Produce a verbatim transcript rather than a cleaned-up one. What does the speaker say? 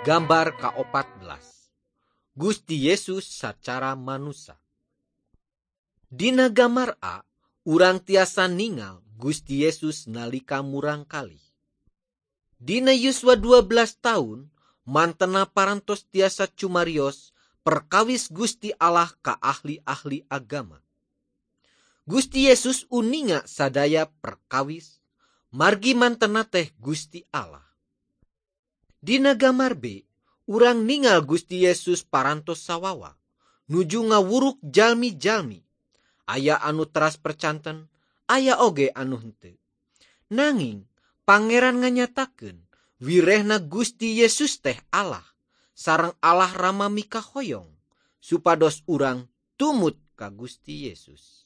Gambar kaopat belas. Gusti Yesus secara manusia. Dina gambar A, urang tiasa ningal Gusti Yesus nalika murang kali. Dina yuswa dua belas tahun, mantena parantos tiasa cumarios perkawis Gusti Allah ka ahli-ahli agama. Gusti Yesus uninga sadaya perkawis, margi mantena teh Gusti Allah. Dina gambar B, urang ningal Gusti Yesus parantos sawawa, nuju ngawuruk jalmi-jalmi. Aya anu teras percanten, aya oge anu henteu. Nanging Pangeran nganyatakeun wirehna Gusti Yesus teh Allah, sareng Allah Rama mikahoyong, supados urang tumut ka Gusti Yesus.